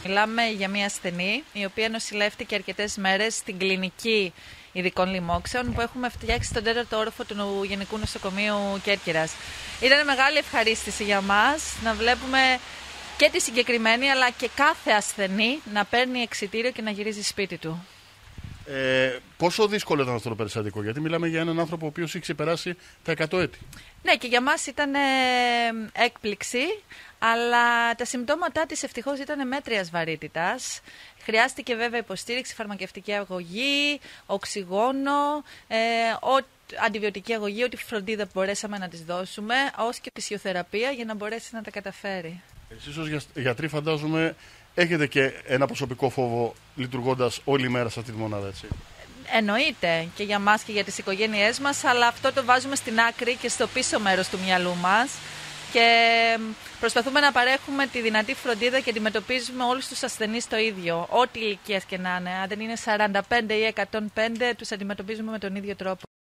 Μιλάμε για μια ασθενή η οποία νοσηλεύτηκε αρκετές μέρες στην κλινική ειδικών λοιμόξεων που έχουμε φτιάξει στον 4ο όροφο του Γενικού Νοσοκομείου Κέρκυρας. Ήταν μεγάλη ευχαρίστηση για μας να βλέπουμε και τη συγκεκριμένη αλλά και κάθε ασθενή να παίρνει εξιτήριο και να γυρίζει σπίτι του. Πόσο δύσκολο ήταν αυτό το περιστατικό, γιατί μιλάμε για έναν άνθρωπο ο οποίος είχε ξεπεράσει τα 100 έτη. Ναι, και για μας ήταν έκπληξη, αλλά τα συμπτώματά της ευτυχώς ήταν μέτριας βαρύτητας. Χρειάστηκε βέβαια υποστήριξη, φαρμακευτική αγωγή, οξυγόνο, αντιβιωτική αγωγή, ό,τι φροντίδα μπορέσαμε να της δώσουμε, ως και φυσιοθεραπεία για να μπορέσει να τα καταφέρει. Εσείς ως γιατροί φαντάζομαι έχετε και ένα προσωπικό φόβο λειτουργώντας όλη μέρα σε αυτή τη μονάδα, έτσι. Εννοείται και για μας και για τις οικογένειές μας, αλλά αυτό το βάζουμε στην άκρη και στο πίσω μέρος του μυαλού μας και προσπαθούμε να παρέχουμε τη δυνατή φροντίδα και αντιμετωπίζουμε όλους τους ασθενείς το ίδιο, ό,τι ηλικίας και να είναι. Αν δεν είναι 45 ή 105, τους αντιμετωπίζουμε με τον ίδιο τρόπο.